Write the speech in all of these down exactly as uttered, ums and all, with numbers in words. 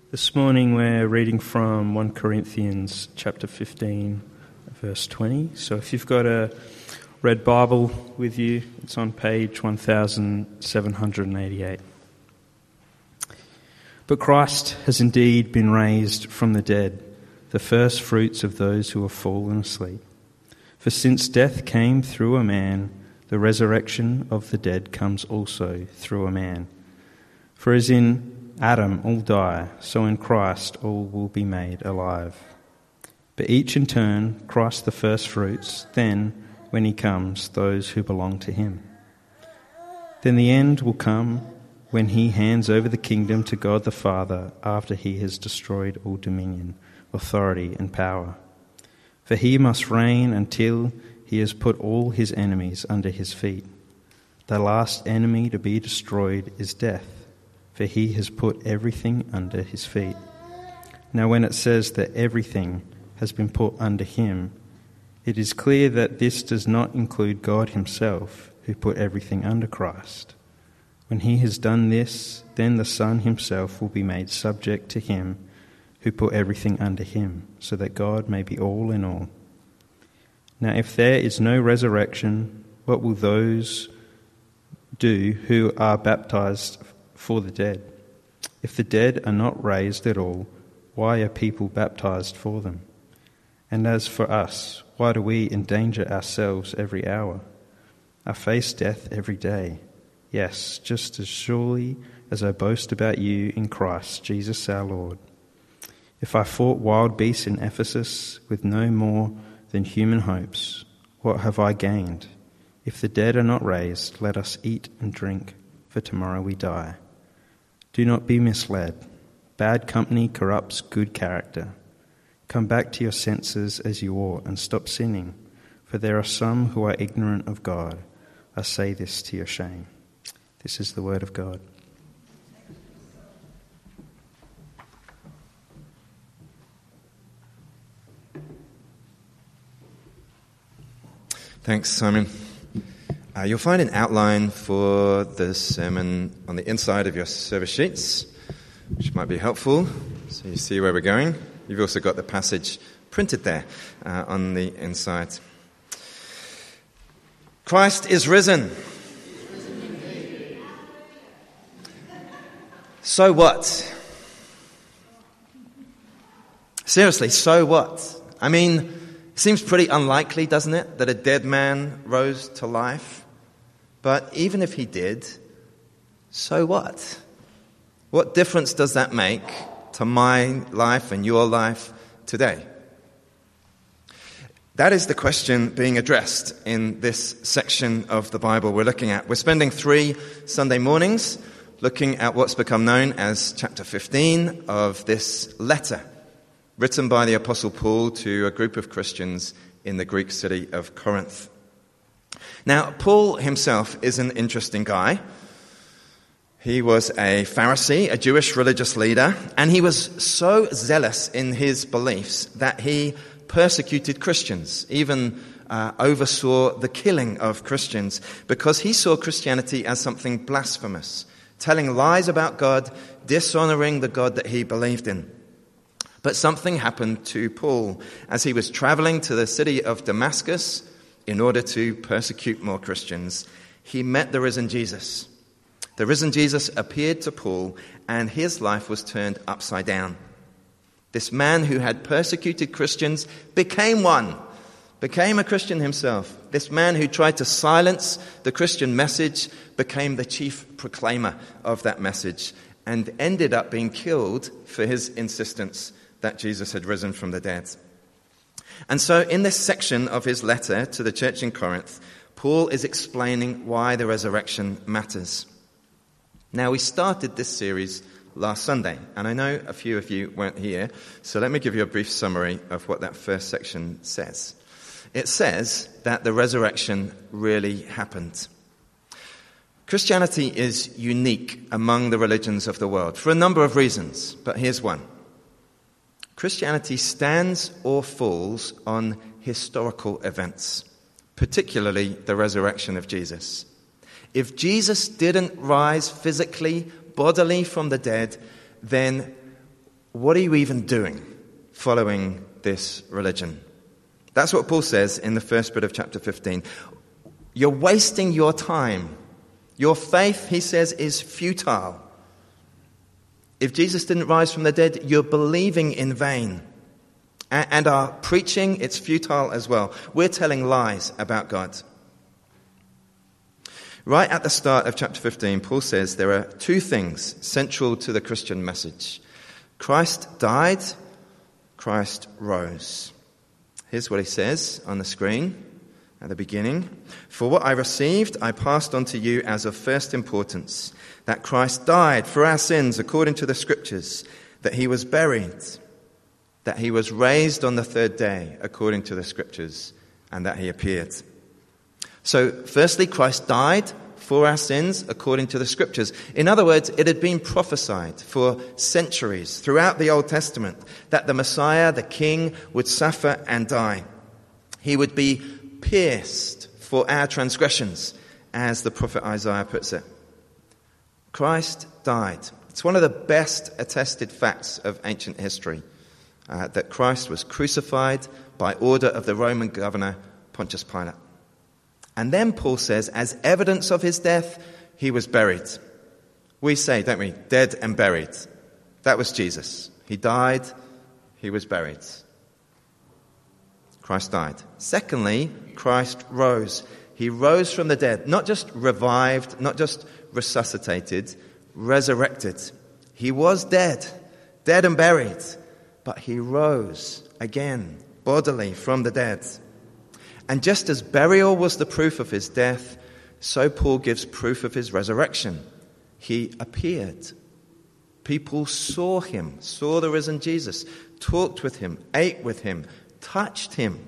This morning we're reading from First Corinthians chapter fifteen, verse twenty. So if you've got a red Bible with you, it's on page one thousand seven hundred eighty-eight. But Christ has indeed been raised from the dead, the first fruits of those who have fallen asleep. For since death came through a man, the resurrection of the dead comes also through a man. For as in Adam all die, so in Christ all will be made alive. But each in turn, Christ the first fruits, then, when he comes, those who belong to him. Then the end will come when he hands over the kingdom to God the Father after he has destroyed all dominion, authority and power. For he must reign until he has put all his enemies under his feet. The last enemy to be destroyed is death, for he has put everything under his feet. Now when it says that everything has been put under him, it is clear that this does not include God himself, who put everything under Christ. When he has done this, then the Son himself will be made subject to him who put everything under him, so that God may be all in all. Now if there is no resurrection, what will those do who are baptized for the dead? If the dead are not raised at all, why are people baptized for them? And as for us, why do we endanger ourselves every hour? I face death every day. Yes, just as surely as I boast about you in Christ Jesus our Lord. If I fought wild beasts in Ephesus with no more than human hopes, what have I gained? If the dead are not raised, let us eat and drink, for tomorrow we die. Do not be misled. Bad company corrupts good character. Come back to your senses as you ought and stop sinning, for there are some who are ignorant of God. I say this to your shame. This is the word of God. Thanks, Simon. Uh, you'll find an outline for the sermon on the inside of your service sheets, which might be helpful, so you see where we're going. You've also got the passage printed there uh, on the inside. Christ is risen. So what? Seriously, so what? I mean, it seems pretty unlikely, doesn't it, that a dead man rose to life? But even if he did, so what? What difference does that make to my life and your life today? That is the question being addressed in this section of the Bible we're looking at. We're spending three Sunday mornings looking at what's become known as chapter fifteen of this letter, written by the Apostle Paul to a group of Christians in the Greek city of Corinth. Now, Paul himself is an interesting guy. He was a Pharisee, a Jewish religious leader, and he was so zealous in his beliefs that he persecuted Christians, even uh, oversaw the killing of Christians, because he saw Christianity as something blasphemous, telling lies about God, dishonoring the God that he believed in. But something happened to Paul as he was traveling to the city of Damascus in order to persecute more Christians. He met the risen Jesus. The risen Jesus appeared to Paul, and his life was turned upside down. This man who had persecuted Christians became one, became a Christian himself. This man who tried to silence the Christian message became the chief proclaimer of that message and ended up being killed for his insistence that Jesus had risen from the dead. And so in this section of his letter to the church in Corinth, Paul is explaining why the resurrection matters. Now, we started this series last Sunday, and I know a few of you weren't here, so let me give you a brief summary of what that first section says. It says that the resurrection really happened. Christianity is unique among the religions of the world for a number of reasons, but here's one. Christianity stands or falls on historical events, particularly the resurrection of Jesus. If Jesus didn't rise physically, bodily from the dead, then what are you even doing following this religion? That's what Paul says in the first bit of chapter fifteen. You're wasting your time. Your faith, he says, is futile. If Jesus didn't rise from the dead, you're believing in vain. And our preaching, it's futile as well. We're telling lies about God. Right at the start of chapter fifteen, Paul says there are two things central to the Christian message. Christ died, Christ rose. Here's what he says on the screen at the beginning. For what I received, I passed on to you as of first importance, that Christ died for our sins according to the Scriptures, that he was buried, that he was raised on the third day according to the Scriptures, and that he appeared. So, firstly, Christ died for our sins according to the Scriptures. In other words, it had been prophesied for centuries throughout the Old Testament that the Messiah, the King, would suffer and die. He would be pierced for our transgressions, as the prophet Isaiah puts it. Christ died. It's one of the best attested facts of ancient history, uh, that Christ was crucified by order of the Roman governor Pontius Pilate. And then Paul says, as evidence of his death, he was buried. We say, don't we, dead and buried. That was Jesus. He died, he was buried. Christ died. Secondly, Christ rose. He rose from the dead, not just revived, not just resuscitated, resurrected. He was dead, dead and buried, but he rose again, bodily from the dead. And just as burial was the proof of his death, so Paul gives proof of his resurrection. He appeared. People saw him, saw the risen Jesus, talked with him, ate with him, touched him.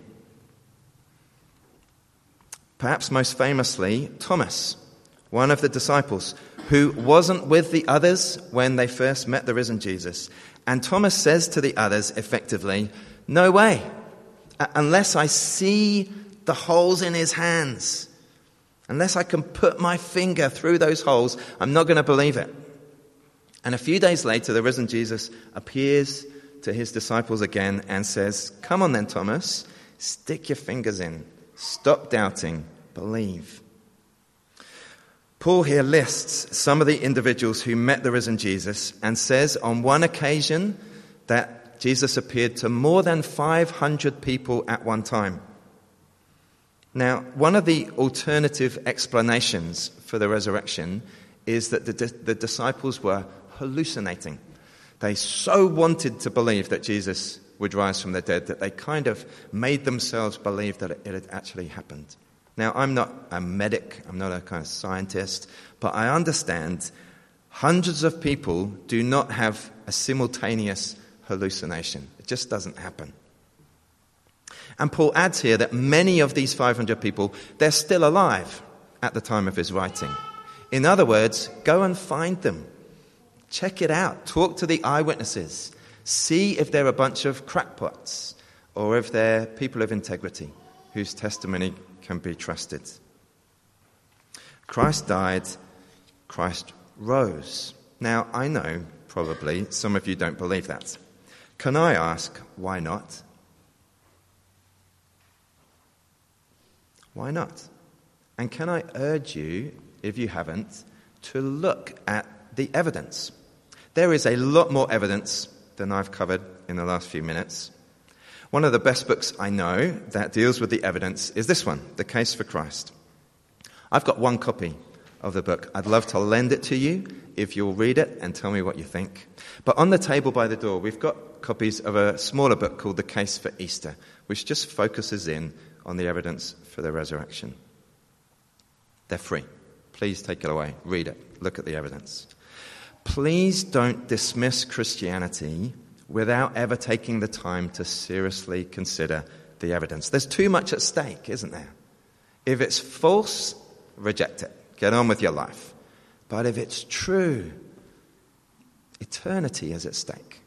Perhaps most famously, Thomas, one of the disciples, who wasn't with the others when they first met the risen Jesus. And Thomas says to the others, effectively, no way, unless I see the holes in his hands, unless I can put my finger through those holes, I'm not going to believe it. And a few days later, the risen Jesus appears to his disciples again and says, come on then, Thomas, stick your fingers in. Stop doubting, believe. Paul here lists some of the individuals who met the risen Jesus and says on one occasion that Jesus appeared to more than five hundred people at one time. Now, one of the alternative explanations for the resurrection is that the, the disciples were hallucinating. They so wanted to believe that Jesus would rise from the dead that they kind of made themselves believe that it had actually happened. Now, I'm not a medic, I'm not a kind of scientist, but I understand hundreds of people do not have a simultaneous hallucination. It just doesn't happen. And Paul adds here that many of these five hundred people, they're still alive at the time of his writing. In other words, go and find them. Check it out. Talk to the eyewitnesses. See if they're a bunch of crackpots or if they're people of integrity whose testimony can be trusted. Christ died, Christ rose. Now, I know probably some of you don't believe that. Can I ask, why not? Why not? And can I urge you, if you haven't, to look at the evidence? There is a lot more evidence than I've covered in the last few minutes. One of the best books I know that deals with the evidence is this one, The Case for Christ. I've got one copy of the book. I'd love to lend it to you if you'll read it and tell me what you think. But on the table by the door, we've got copies of a smaller book called The Case for Easter, which just focuses in on the evidence for the resurrection. They're free. Please take it away. Read it. Look at the evidence. Please don't dismiss Christianity without ever taking the time to seriously consider the evidence. There's too much at stake, isn't there? If it's false, reject it. Get on with your life. But if it's true, eternity is at stake.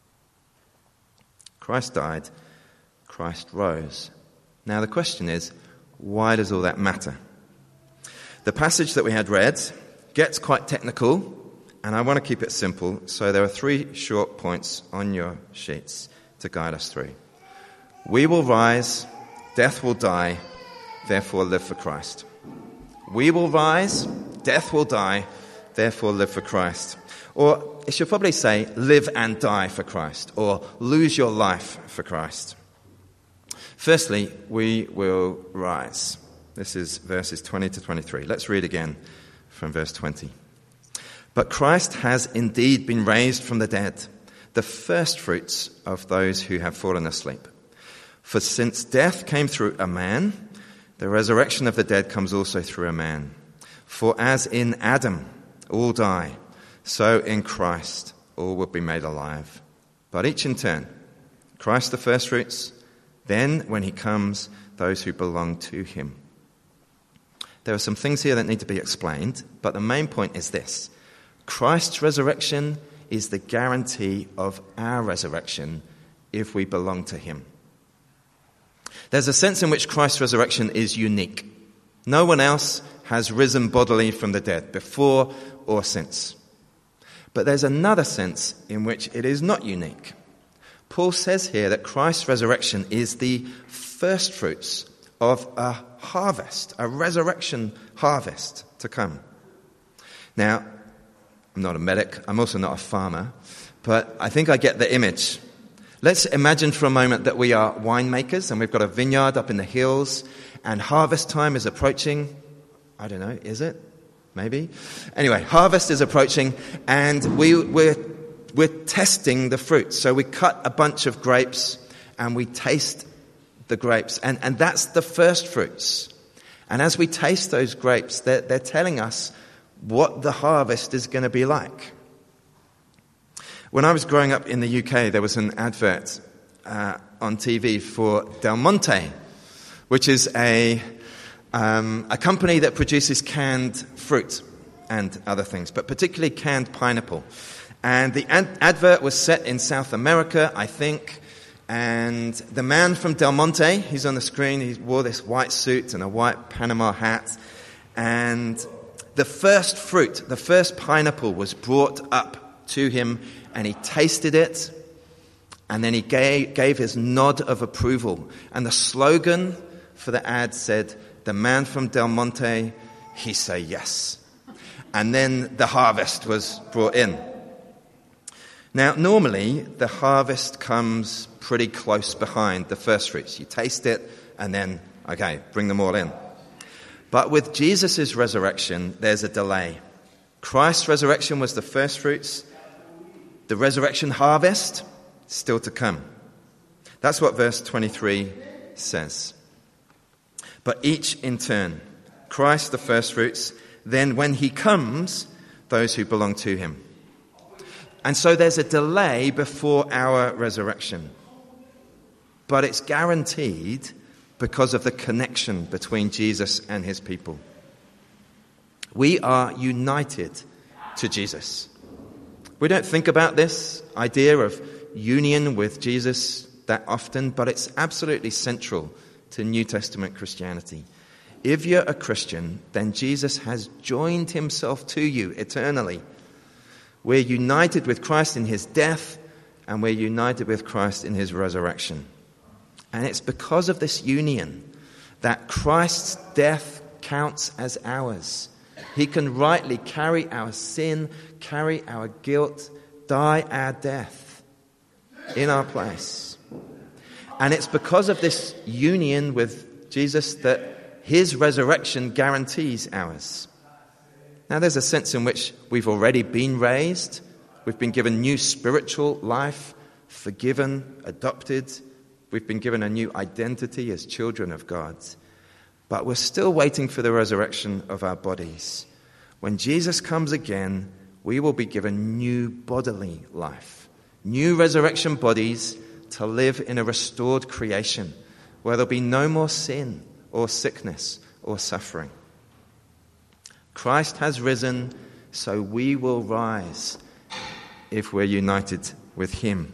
Christ died, Christ rose. Now the question is, why does all that matter? The passage that we had read gets quite technical, And I want to keep it simple, so there are three short points on your sheets to guide us through. We will rise, death will die, therefore live for Christ. We will rise, death will die, therefore live for Christ. Or it should probably say, live and die for Christ, or lose your life for Christ. Firstly, we will rise. This is verses twenty to twenty-three. Let's read again from verse twenty. But Christ has indeed been raised from the dead, the firstfruits of those who have fallen asleep. For since death came through a man, the resurrection of the dead comes also through a man. For as in Adam all die, so in Christ all will be made alive. But each in turn, Christ the firstfruits, then when he comes, those who belong to him. There are some things here that need to be explained, but the main point is this. Christ's resurrection is the guarantee of our resurrection if we belong to him. There's a sense in which Christ's resurrection is unique. No one else has risen bodily from the dead, before or since. But there's another sense in which it is not unique. Paul says here that Christ's resurrection is the firstfruits of a harvest, a resurrection harvest to come. Now, I'm not a medic, I'm also not a farmer, but I think I get the image. Let's imagine for a moment that we are winemakers and we've got a vineyard up in the hills and harvest time is approaching. I don't know, is it? Maybe. Anyway, harvest is approaching and we, we're, we're testing the fruit. So we cut a bunch of grapes and we taste the grapes. And, and that's the first fruits. And as we taste those grapes, they're, they're telling us what the harvest is going to be like. When I was growing up in the U K, there was an advert uh, on T V for Del Monte, which is a um, a company that produces canned fruit and other things, but particularly canned pineapple. And the ad- advert was set in South America, I think, and the man from Del Monte, he's on the screen, he wore this white suit and a white Panama hat, and the first fruit, the first pineapple was brought up to him and he tasted it and then he gave, gave his nod of approval. And the slogan for the ad said, "The man from Del Monte, he say yes." And then the harvest was brought in. Now, normally the harvest comes pretty close behind the first fruits. You taste it and then, okay, bring them all in. But with Jesus' resurrection, there's a delay. Christ's resurrection was the first fruits. The resurrection harvest, still to come. That's what verse twenty-three says. But each in turn, Christ the first fruits, then when he comes, those who belong to him. And so there's a delay before our resurrection. But it's guaranteed because of the connection between Jesus and his people. We are united to Jesus. We don't think about this idea of union with Jesus that often, but it's absolutely central to New Testament Christianity. If you're a Christian, then Jesus has joined himself to you eternally. We're united with Christ in his death, and we're united with Christ in his resurrection. And it's because of this union that Christ's death counts as ours. He can rightly carry our sin, carry our guilt, die our death in our place. And it's because of this union with Jesus that his resurrection guarantees ours. Now, there's a sense in which we've already been raised. We've been given new spiritual life, forgiven, adopted. We've been given a new identity as children of God. But we're still waiting for the resurrection of our bodies. When Jesus comes again, we will be given new bodily life, new resurrection bodies to live in a restored creation where there'll be no more sin or sickness or suffering. Christ has risen, so we will rise if we're united with him.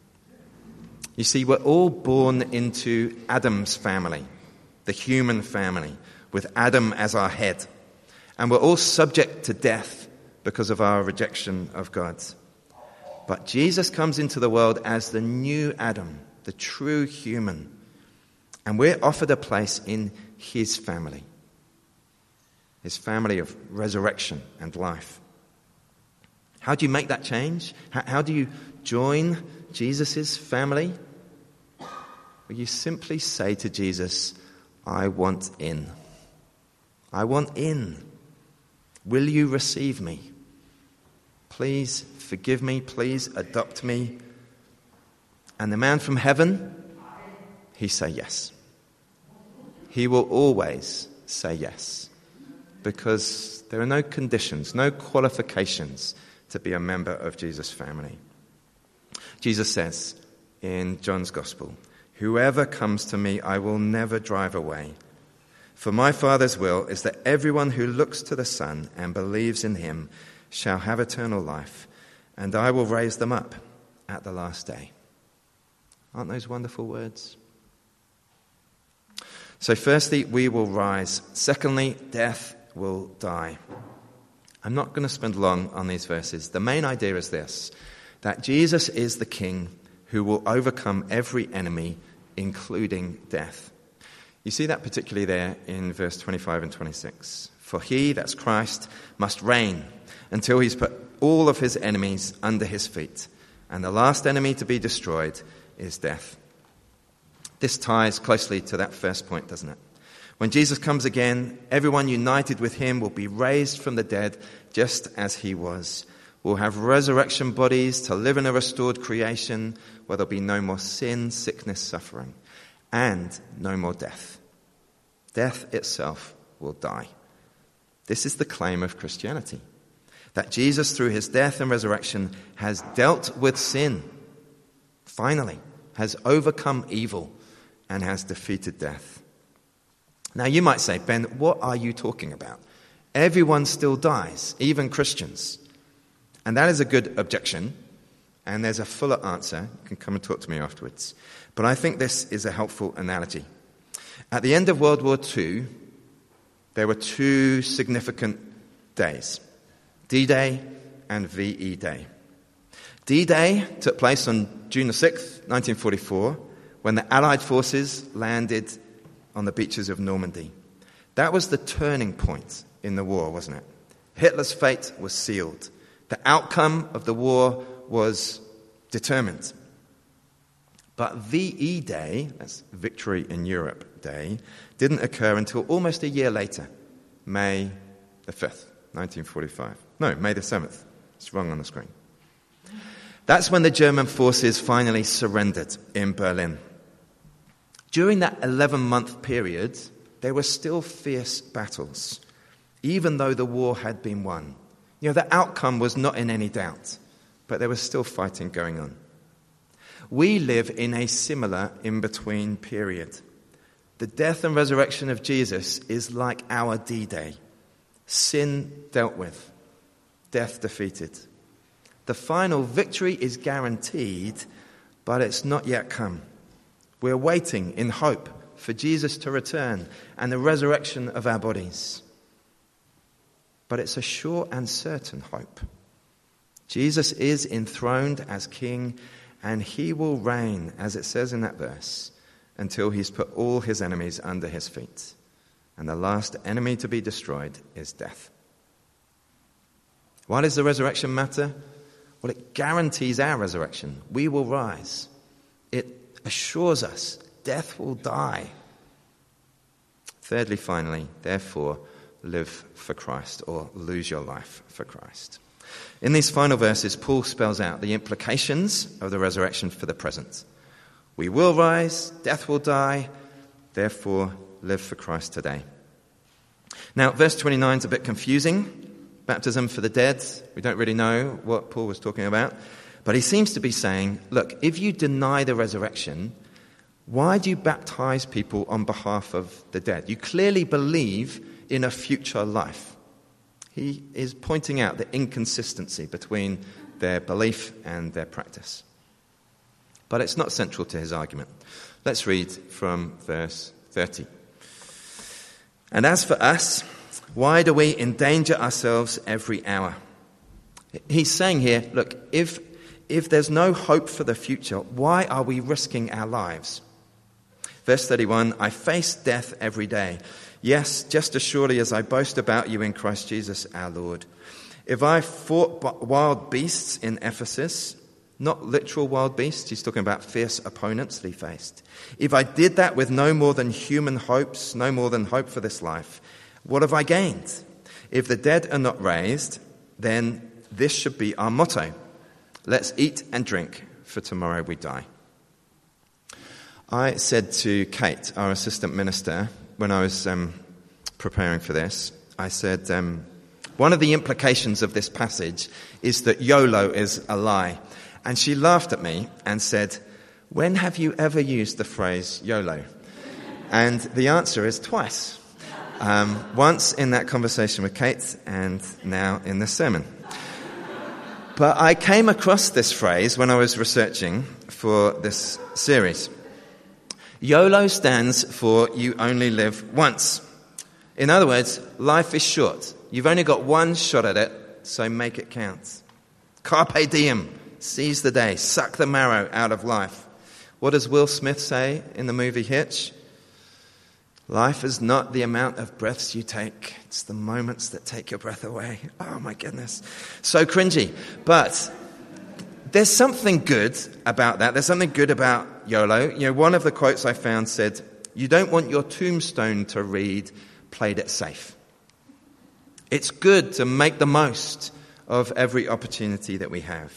You see, we're all born into Adam's family, the human family, with Adam as our head. And we're all subject to death because of our rejection of God. But Jesus comes into the world as the new Adam, the true human. And we're offered a place in his family. His family of resurrection and life. How do you make that change? How, how do you join Jesus' family? Well, you simply say to Jesus, I want in. I want in. Will you receive me? Please forgive me. Please adopt me. And the man from heaven, he say yes. He will always say yes. Because there are no conditions, no qualifications to be a member of Jesus' family. Jesus says in John's Gospel, whoever comes to me, I will never drive away. For my Father's will is that everyone who looks to the Son and believes in him shall have eternal life, and I will raise them up at the last day. Aren't those wonderful words? So firstly, we will rise. Secondly, death will die. I'm not going to spend long on these verses. The main idea is this, that Jesus is the King who will overcome every enemy, including death. You see that particularly there in verse twenty-five and twenty-six. For he, that's Christ, must reign until he's put all of his enemies under his feet. And the last enemy to be destroyed is death. This ties closely to that first point, doesn't it? When Jesus comes again, everyone united with him will be raised from the dead just as he was. We'll have resurrection bodies to live in a restored creation where there'll be no more sin, sickness, suffering, and no more death. Death itself will die. This is the claim of Christianity, that Jesus, through his death and resurrection, has dealt with sin, finally, has overcome evil, and has defeated death. Now you might say, Ben, what are you talking about? Everyone still dies, even Christians. And that is a good objection, and there's a fuller answer. You can come and talk to me afterwards. But I think this is a helpful analogy. At the end of World War Two, there were two significant days, D-Day and V E Day. D-Day took place on June the sixth, nineteen forty-four, when the Allied forces landed on the beaches of Normandy. That was the turning point in the war, wasn't it? Hitler's fate was sealed. The outcome of the war was determined. But V E Day, that's Victory in Europe Day, didn't occur until almost a year later, May the fifth, nineteen forty-five. No, May the seventh. It's wrong on the screen. That's when the German forces finally surrendered in Berlin. During that eleven-month period, there were still fierce battles, even though the war had been won. You know, the outcome was not in any doubt, but there was still fighting going on. We live in a similar in-between period. The death and resurrection of Jesus is like our D-Day. Sin dealt with, death defeated. The final victory is guaranteed, but it's not yet come. We're waiting in hope for Jesus to return and the resurrection of our bodies. But it's a sure and certain hope. Jesus is enthroned as King, and he will reign, as it says in that verse, until he's put all his enemies under his feet. And the last enemy to be destroyed is death. Why does the resurrection matter? Well, it guarantees our resurrection. We will rise. It assures us death will die. Thirdly, finally, therefore, live for Christ, or lose your life for Christ. In these final verses, Paul spells out the implications of the resurrection for the present. We will rise, death will die, therefore live for Christ today. Now, verse twenty-nine is a bit confusing. Baptism for the dead, we don't really know what Paul was talking about. But he seems to be saying, look, if you deny the resurrection, why do you baptize people on behalf of the dead? You clearly believe in a future life. He is pointing out the inconsistency between their belief and their practice. But it's not central to his argument. Let's read from verse thirty. And as for us, why do we endanger ourselves every hour? He's saying here, look, if, if there's no hope for the future, why are we risking our lives? Verse thirty-one, I face death every day. Yes, just as surely as I boast about you in Christ Jesus our Lord. If I fought wild beasts in Ephesus, not literal wild beasts, he's talking about fierce opponents that he faced. If I did that with no more than human hopes, no more than hope for this life, what have I gained? If the dead are not raised, then this should be our motto. Let's eat and drink, for tomorrow we die. I said to Kate, our assistant minister, when I was um, preparing for this, I said, um, one of the implications of this passage is that YOLO is a lie. And she laughed at me and said, when have you ever used the phrase YOLO? And the answer is twice. Um, once in that conversation with Kate and now in this sermon. But I came across this phrase when I was researching for this series. YOLO stands for you only live once. In other words, life is short. You've only got one shot at it, so make it count. Carpe diem, seize the day, suck the marrow out of life. What does Will Smith say in the movie Hitch? Life is not the amount of breaths you take, it's the moments that take your breath away. Oh my goodness. So cringy. But there's something good about that. There's something good about YOLO. You know, one of the quotes I found said, you don't want your tombstone to read, played it safe. It's good to make the most of every opportunity that we have.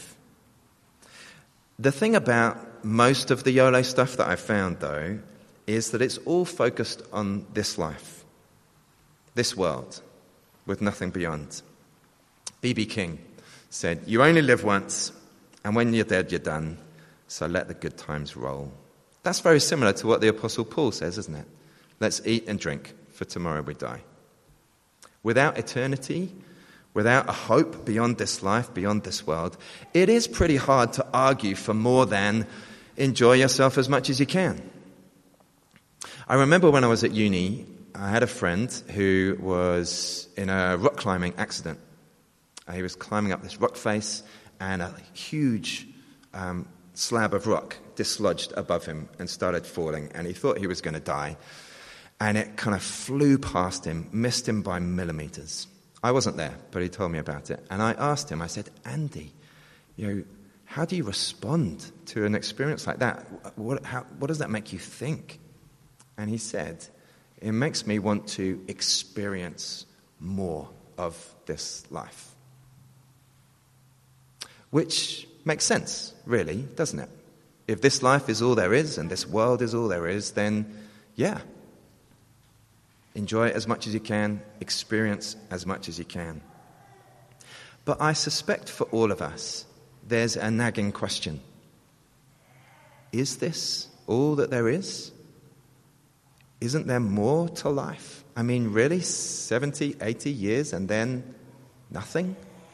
The thing about most of the YOLO stuff that I've found, though, is that it's all focused on this life, this world, with nothing beyond. B B King said, you only live once, and when you're dead, you're done, so let the good times roll. That's very similar to what the Apostle Paul says, isn't it? Let's eat and drink, for tomorrow we die. Without eternity, without a hope beyond this life, beyond this world, it is pretty hard to argue for more than enjoy yourself as much as you can. I remember when I was at uni, I had a friend who was in a rock climbing accident. He was climbing up this rock face and a huge um, slab of rock dislodged above him and started falling, and he thought he was going to die. And it kind of flew past him, missed him by millimeters. I wasn't there, but he told me about it. And I asked him, I said, Andy, you know, how do you respond to an experience like that? What, how, what does that make you think? And he said, it makes me want to experience more of this life. Which makes sense, really, doesn't it? If this life is all there is and this world is all there is, then yeah. Enjoy it as much as you can, experience as much as you can. But I suspect for all of us, there's a nagging question. Is this all that there is? Isn't there more to life? I mean, really, seventy, eighty years and then nothing?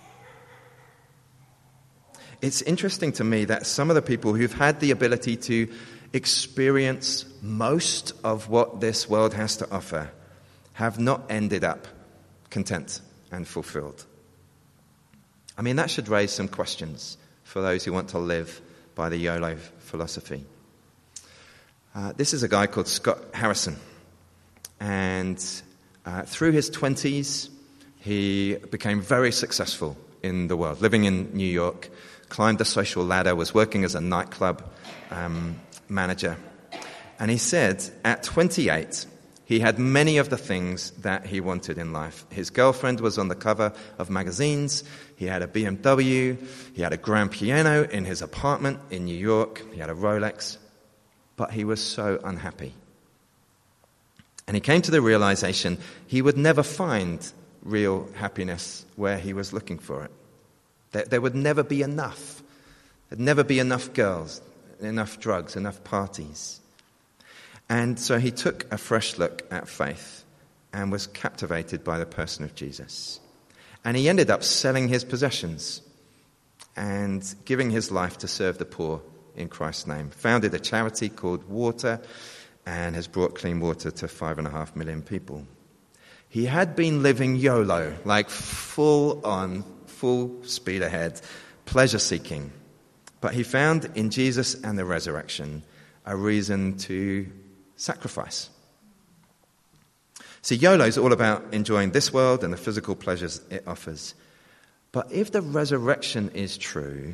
It's interesting to me that some of the people who've had the ability to experience most of what this world has to offer have not ended up content and fulfilled. I mean, that should raise some questions for those who want to live by the YOLO philosophy. Uh, this is a guy called Scott Harrison. And uh, through his twenties, he became very successful in the world, living in New York, climbed the social ladder, was working as a nightclub um, manager. And he said, at twenty-eight, he had many of the things that he wanted in life. His girlfriend was on the cover of magazines. He had a B M W. He had a grand piano in his apartment in New York. He had a Rolex. But he was so unhappy. And he came to the realization he would never find real happiness where he was looking for it. There, there would never be enough. There'd never be enough girls, enough drugs, enough parties. And so he took a fresh look at faith and was captivated by the person of Jesus. And he ended up selling his possessions and giving his life to serve the poor in Christ's name. Founded a charity called Water and has brought clean water to five and a half million people. He had been living YOLO, like full on, full speed ahead, pleasure-seeking. But he found in Jesus and the resurrection a reason to sacrifice. See, YOLO is all about enjoying this world and the physical pleasures it offers. But if the resurrection is true,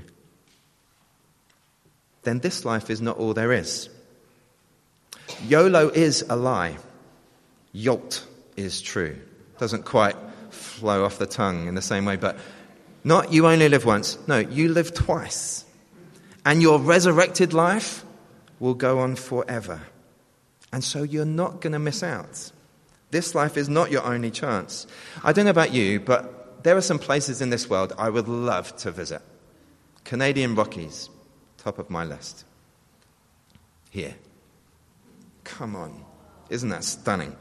then this life is not all there is. YOLO is a lie. YOLT is true. Doesn't quite flow off the tongue in the same way, but not you only live once. No, you live twice. And your resurrected life will go on forever. And so you're not going to miss out. This life is not your only chance. I don't know about you, but there are some places in this world I would love to visit. Canadian Rockies, top of my list. Here. Come on. Isn't that stunning?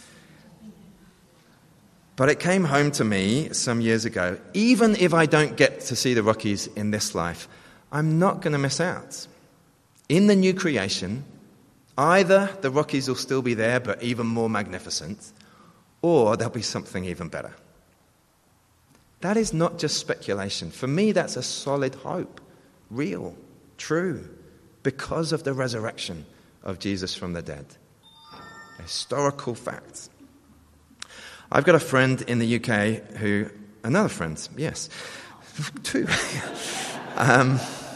But it came home to me some years ago. Even if I don't get to see the Rockies in this life, I'm not going to miss out. In the new creation, either the Rockies will still be there, but even more magnificent, or there'll be something even better. That is not just speculation. For me, that's a solid hope. Real, true, because of the resurrection of Jesus from the dead. A historical fact. I've got a friend in the U K who, another friend, yes, two, um,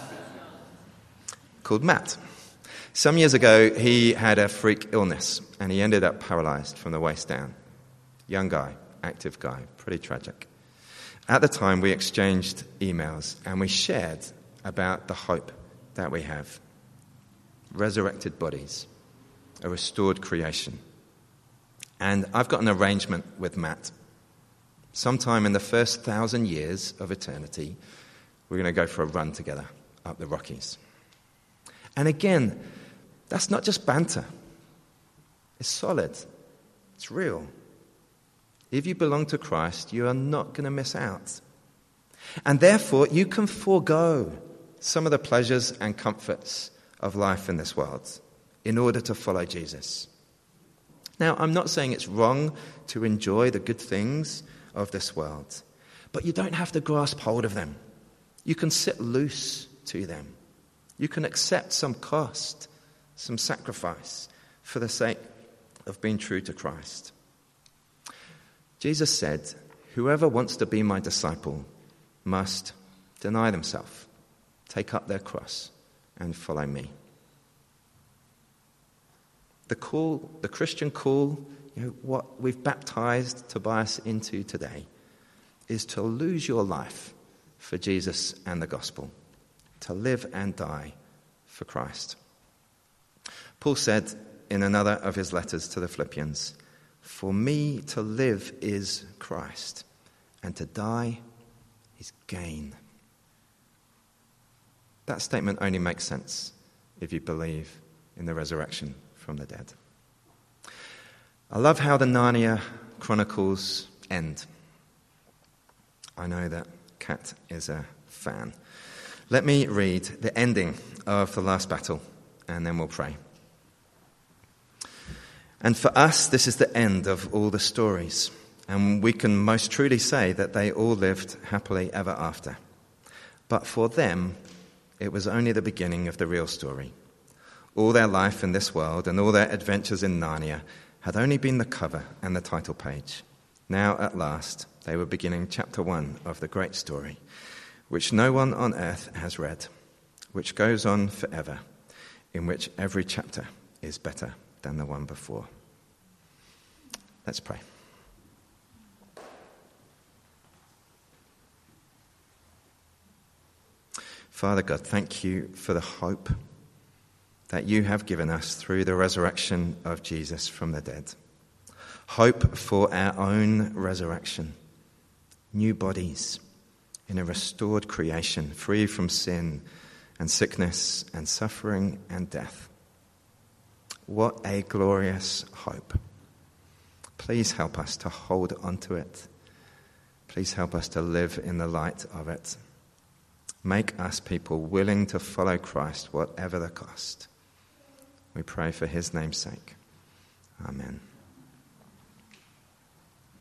called Matt. Some years ago, he had a freak illness, and he ended up paralyzed from the waist down. Young guy, active guy, pretty tragic. At the time, we exchanged emails, and we shared about the hope that we have. Resurrected bodies, a restored creation. And I've got an arrangement with Matt. Sometime in the first thousand years of eternity, we're going to go for a run together up the Rockies. And again, that's not just banter. It's solid. It's real. If you belong to Christ, you are not going to miss out. And therefore, you can forego some of the pleasures and comforts of life in this world in order to follow Jesus. Now, I'm not saying it's wrong to enjoy the good things of this world, but you don't have to grasp hold of them. You can sit loose to them. You can accept some cost, some sacrifice for the sake of being true to Christ. Jesus said, "Whoever wants to be my disciple must deny themselves, take up their cross, and follow me." The call, the Christian call, you know, what we've baptized Tobias into today, is to lose your life for Jesus and the gospel, to live and die for Christ. Paul said in another of his letters to the Philippians, "For me to live is Christ, and to die is gain." That statement only makes sense if you believe in the resurrection from the dead. I love how the Narnia Chronicles end. I know that Kat is a fan. Let me read the ending of the last battle, and then we'll pray. "And for us, this is the end of all the stories, and we can most truly say that they all lived happily ever after. But for them, it was only the beginning of the real story. All their life in this world and all their adventures in Narnia had only been the cover and the title page. Now, at last, they were beginning chapter one of the great story, which no one on earth has read, which goes on forever, in which every chapter is better than the one before." Let's pray. Father God, thank you for the hope that you have given us through the resurrection of Jesus from the dead. Hope for our own resurrection, new bodies in a restored creation, free from sin and sickness and suffering and death. What a glorious hope. Please help us to hold onto it. Please help us to live in the light of it. Make us people willing to follow Christ, whatever the cost. We pray for his name's sake. Amen.